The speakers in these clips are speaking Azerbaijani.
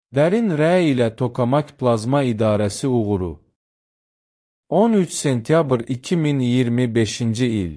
Dərin R ilə Tokamak Plazma İdarəsi uğuru. 13 sentyabr 2025-ci il.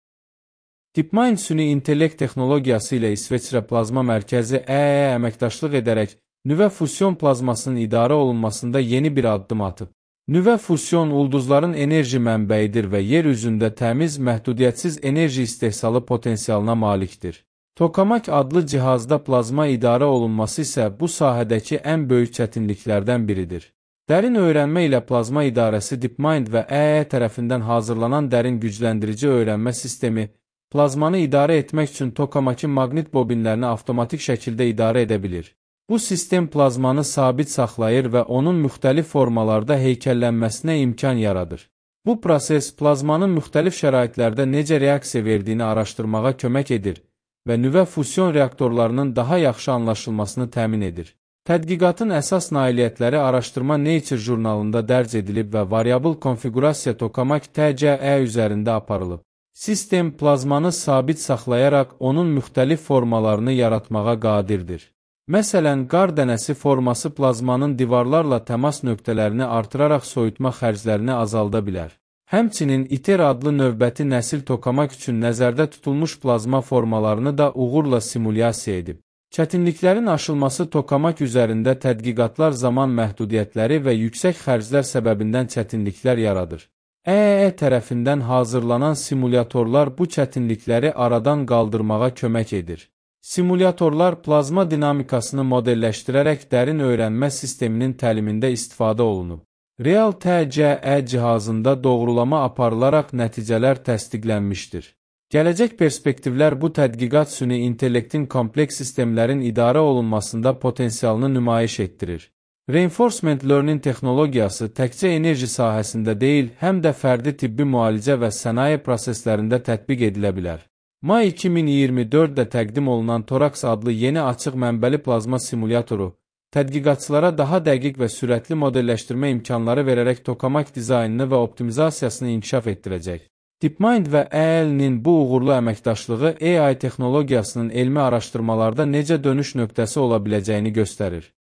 DeepMind süni intellekt texnologiyası ilə İsveçrə Plazma Mərkəzi EEE əməkdaşlıq edərək nüvə fusion plazmasının idarə olunmasında yeni bir addım atıb. Nüvə fusion ulduzların enerji mənbəyidir və yer üzündə təmiz, məhdudiyyətsiz enerji istehsalı potensialına malikdir. Tokamak adlı cihazda plazma idarə olunması isə bu sahədəki ən böyük çətinliklərdən biridir. Dərin öyrənmə ilə plazma idarəsi DeepMind və EEE tərəfindən hazırlanan dərin gücləndirici öyrənmə sistemi, plazmanı idarə etmək üçün Tokamak'ın maqnit bobinlərini avtomatik şəkildə idarə edə bilir. Bu sistem plazmanı sabit saxlayır və onun müxtəlif formalarda heykəllənməsinə imkan yaradır. Bu proses plazmanın müxtəlif şəraitlərdə necə reaksiya verdiyini araşdırmağa kömək edir və nüvə fusion reaktorlarının daha yaxşı anlaşılmasını təmin edir. Tədqiqatın əsas nailiyyətləri araşdırma Nature jurnalında dərc edilib və variabl konfiqurasiya Tokamak TCE üzərində aparılıb. Sistem plazmanı sabit saxlayaraq onun müxtəlif formalarını yaratmağa qadirdir. Məsələn, qar dənəsi forması plazmanın divarlarla təmas nöqtələrini artıraraq soyutma xərclərini azalda bilər. Həmçinin ITER adlı növbəti nəsil Tokamak üçün nəzərdə tutulmuş plazma formalarını da uğurla simulyasiya edib. Çətinliklərin aşılması Tokamak üzərində tədqiqatlar zaman məhdudiyyətləri və yüksək xərclər səbəbindən çətinliklər yaradır. EEE tərəfindən hazırlanan simulyatorlar bu çətinlikləri aradan qaldırmağa kömək edir. Simulyatorlar plazma dinamikasını modelləşdirərək dərin öyrənmə sisteminin təlimində istifadə olunub. Real TCE cihazında doğrulama aparılaraq nəticələr təsdiqlənmişdir. Gələcək perspektivlər bu tədqiqat süni intellektin kompleks sistemlərin idarə olunmasında potensialını nümayiş etdirir. Reinforcement Learning texnologiyası təkcə enerji sahəsində deyil, həm də fərdi tibbi müalicə və sənaye proseslərində tətbiq edilə bilər. May 2024-də təqdim olunan Torax adlı yeni açıq mənbəli plazma simulyatoru, tədqiqatçılara daha dəqiq və sürətli modelləşdirmə imkanları verərək Tokamak dizaynını və optimizasiyasını inkişaf etdirəcək. DeepMind və EEE-nin bu uğurlu əməkdaşlığı AI texnologiyasının elmi araşdırmalarda necə dönüş nöqtəsi ola biləcəyini göstərir.